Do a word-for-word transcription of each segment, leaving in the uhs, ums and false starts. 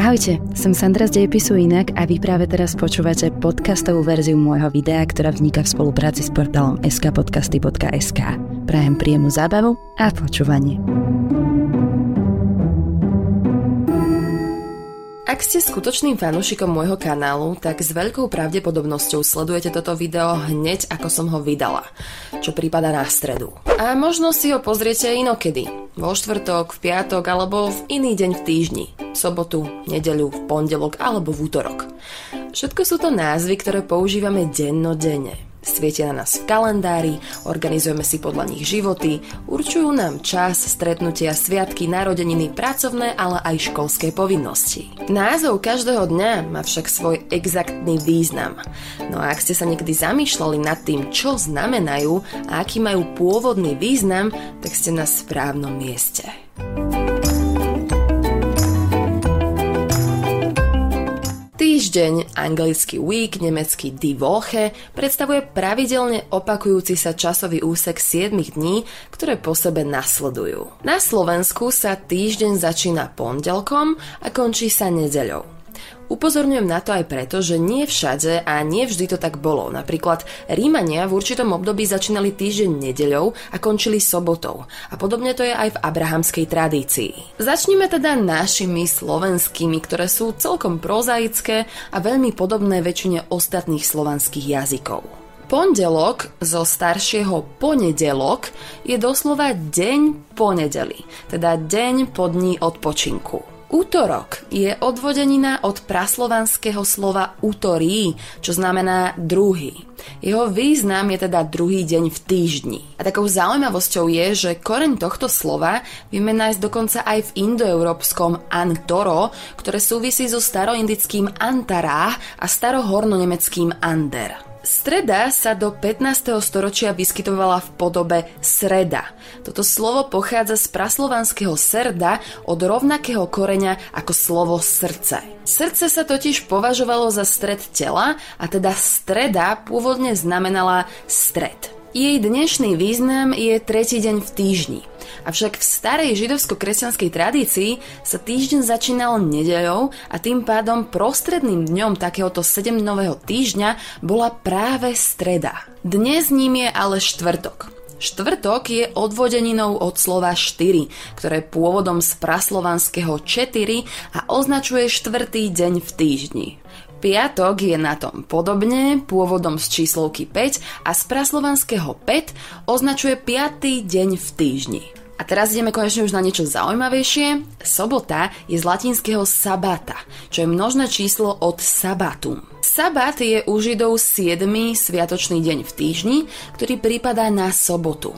Ahojte, som Sandra z Dejepisu Inak a vy práve teraz počúvate podcastovú verziu môjho videa, ktorá vzniká v spolupráci s portálom es ká podcasty bodka es ká. Prajem príjemnú zábavu a počúvanie. Ak ste skutočným fanúšikom môjho kanálu, tak s veľkou pravdepodobnosťou sledujete toto video hneď ako som ho vydala, čo prípada na stredu. A možno si ho pozriete inokedy, vo štvrtok, v piatok alebo v iný deň v týždni, v sobotu, nedeľu, v pondelok alebo v útorok. Všetko sú to názvy, ktoré používame dennodenne. Svietia na nás v kalendári, organizujeme si podľa nich životy, určujú nám čas, stretnutia, sviatky, narodeniny, pracovné, ale aj školské povinnosti. Názov každého dňa má však svoj exaktný význam. No a ak ste sa niekedy zamýšľali nad tým, čo znamenajú a aký majú pôvodný význam, tak ste na správnom mieste. Týždeň, anglicky week, nemecký die Woche, predstavuje pravidelne opakujúci sa časový úsek siedmich dní, ktoré po sebe nasledujú. Na Slovensku sa týždeň začína pondelkom a končí sa nedeľou. Upozorňujem na to aj preto, že nie všade a nie vždy to tak bolo. Napríklad Rímania v určitom období začínali týždeň nedeľou a končili sobotou. A podobne to je aj v abrahamskej tradícii. Začnime teda našimi slovenskými, ktoré sú celkom prozaické a veľmi podobné väčšine ostatných slovanských jazykov. Pondelok zo staršieho ponedelok je doslova deň po nedeli, teda deň po dni odpočinku. Útorok je odvodenina od praslovanského slova útorí, čo znamená druhý. Jeho význam je teda druhý deň v týždni. A takou zaujímavosťou je, že koreň tohto slova vieme nájsť dokonca aj v indoeurópskom antoro, ktoré súvisí so staroindickým antará a starohornonemeckým ander. Streda sa do pätnásteho storočia vyskytovala v podobe sreda. Toto slovo pochádza z praslovanského serda od rovnakého koreňa ako slovo srdce. Srdce sa totiž považovalo za stred tela a teda streda pôvodne znamenala stred. Jej dnešný význam je tretí deň v týždni. Avšak v starej židovsko-kresťanskej tradícii sa týždeň začínal nedeľou a tým pádom prostredným dňom takéhoto sedemdňového týždňa bola práve streda. Dnes ním je ale štvrtok. Štvrtok je odvodeninou od slova štyri, ktoré je pôvodom z praslovanského četyri a označuje štvrtý deň v týždni. Piatok je na tom podobne, pôvodom z číslovky päť a z praslovanského päť označuje piaty deň v týždni. A teraz ideme konečne už na niečo zaujímavejšie. Sobota je z latinského sabata, čo je množné číslo od sabatum. Sabat je u Židov siedmy sviatočný deň v týždni, ktorý prípadá na sobotu.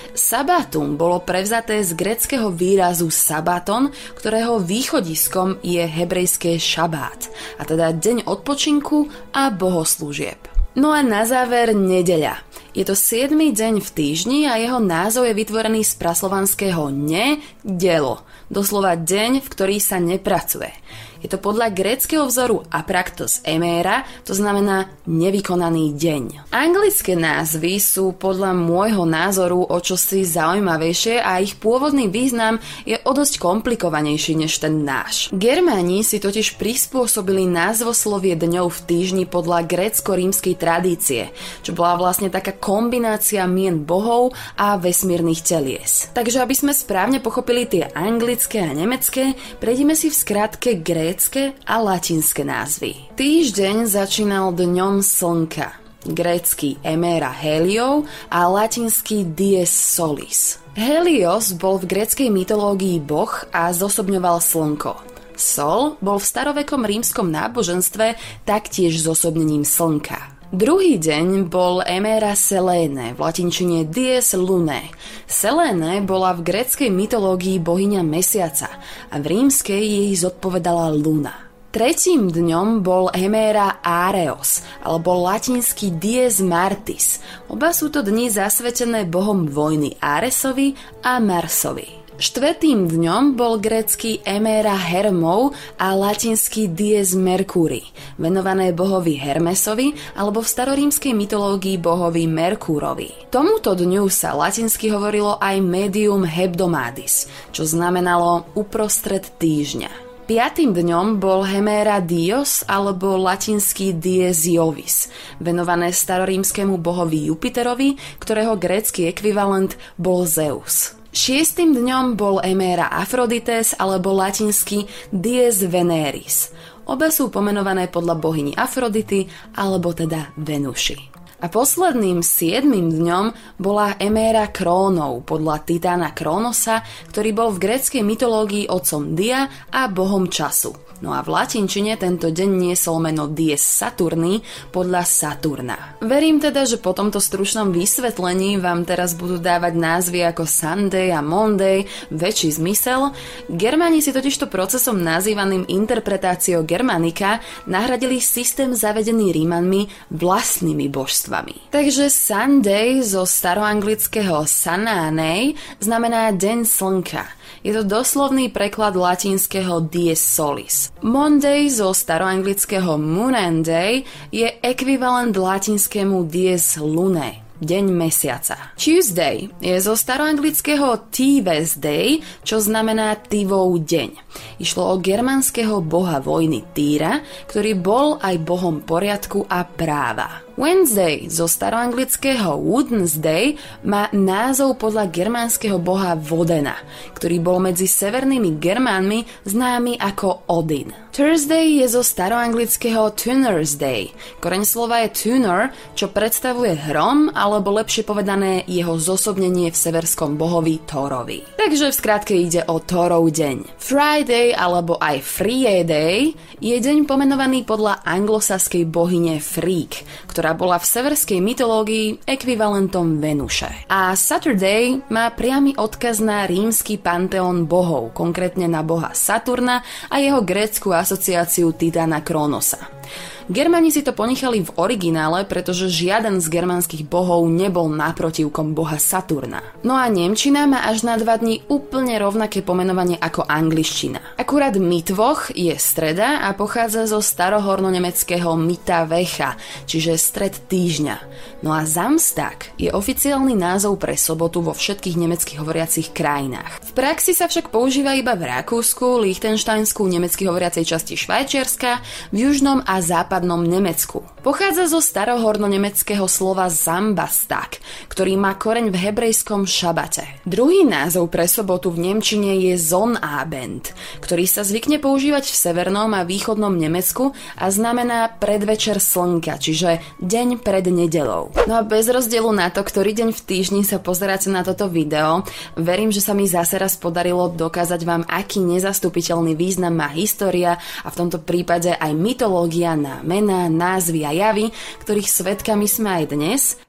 Sabatum bolo prevzaté z gréckeho výrazu sabaton, ktorého východiskom je hebrejské šabát, a teda deň odpočinku a bohoslúžieb. No a na záver nedeľa. Je to siedmy deň v týždni a jeho názov je vytvorený z praslovanského ne, delo, doslova deň, v ktorý sa nepracuje. Je to podľa gréckeho vzoru apraktos eméra, to znamená nevykonaný deň. Anglické názvy sú podľa môjho názoru o čosi zaujímavejšie a ich pôvodný význam je o dosť komplikovanejší než ten náš. Germáni si totiž prispôsobili názvoslovie dňov v týždni podľa grécko-rímskej tradície, čo bola vlastne taká kombinácia mien bohov a vesmírnych telies. Takže aby sme správne pochopili tie anglické a nemecké, prejdime si v skratke grécke a latinské názvy. Týždeň začínal dňom slnka, grécky emera heliou a latinský dies solis. Helios bol v gréckej mytológii boh a zosobňoval slnko. Sol bol v starovekom rímskom náboženstve taktiež zosobnením slnka. Druhý deň bol Emera Selene, v latinčine dies lunae. Selene bola v gréckej mytológii bohyňa mesiaca a v rímskej jej zodpovedala Luna. Tretím dňom bol Emera Areos, alebo latinský dies Martis. Oba sú to dni zasvetené bohom vojny Aresovi a Marsovi. Štvrtým dňom bol grécky Emera Hermov a latinský dies Mercuri, venované bohovi Hermesovi alebo v starorímskej mytológii bohovi Merkúrovi. Tomuto dňu sa latinsky hovorilo aj medium hebdomadis, čo znamenalo uprostred týždňa. Piatým dňom bol Hemera Dios alebo latinský Dies Iovis, venované starorímskemu bohovi Jupiterovi, ktorého grécky ekvivalent bol Zeus. Šiestým dňom bol Hemera Aphrodite alebo latinský Dies Veneris. Oba sú pomenované podľa bohyni Afrodity alebo teda Venuši. A posledným siedmym dňom bola Hemera Krónov podľa Titána Krónosa, ktorý bol v gréckej mytológii otcom Dia a bohom času. No a v latinčine tento deň niesol meno Dies Saturni podľa Saturna. Verím teda, že po tomto stručnom vysvetlení vám teraz budú dávať názvy ako Sunday a Monday väčší zmysel. Germáni si totižto procesom nazývaným interpretáciou Germanika nahradili systém zavedený Rímanmi vlastnými božstvami. Takže Sunday zo staroanglického Sananej znamená deň slnka. Je to doslovný preklad latinského Dies Solis. Monday zo staroanglického Moonday je ekvivalent latinskému Dies Lunae, deň mesiaca. Tuesday je zo staroanglického Thieves Day, čo znamená Tivov deň. Išlo o germánskeho boha vojny Týra, ktorý bol aj bohom poriadku a práva. Wednesday zo staroanglického Wednesday má názov podľa germánskeho boha Vodena, ktorý bol medzi severnými Germánmi známy ako Odin. Thursday je zo staroanglického Tuner's Day. Koreň slova je tuner, čo predstavuje hrom, alebo lepšie povedané jeho zosobnenie v severskom bohovi Thorovi. Takže v skratke ide o Thorov deň. Friday alebo aj Friday je deň pomenovaný podľa anglosaskej bohyne Freak, ktorá bola v severskej mytológii ekvivalentom Venuše. A Saturday má priamy odkaz na rímsky panteón bohov, konkrétne na boha Saturna a jeho grécku asociáciu Titána Krónosa. Germáni si to ponechali v originále, pretože žiaden z germánskych bohov nebol náprotivkom boha Saturna. No a nemčina má až na dva dni úplne rovnaké pomenovanie ako angličtina. Akurát Mittwoch je streda a pochádza zo starohornonemeckého Mittwocha, čiže stred týždňa. No a Samstag je oficiálny názov pre sobotu vo všetkých nemecky hovoriacich krajinách. V praxi sa však používa iba v Rakúsku, Lichtensteinsku, nemecky hovoriacej časti Švajčiarska, v južnom a západnom Nemecku. Pochádza zo starohornonemeckého slova Zambastag, ktorý má koreň v hebrejskom šabate. Druhý názov pre sobotu v nemčine je Sonnabend, ktorý sa zvykne používať v severnom a východnom Nemecku a znamená predvečer slnka, čiže deň pred nedeľou. No a bez rozdielu na to, ktorý deň v týždni sa pozeráte na toto video, verím, že sa mi zase raz podarilo dokázať vám, aký nezastupiteľný význam má história a v tomto prípade aj mytológia na mená, názvy a javy, ktorých svedkami sme aj dnes,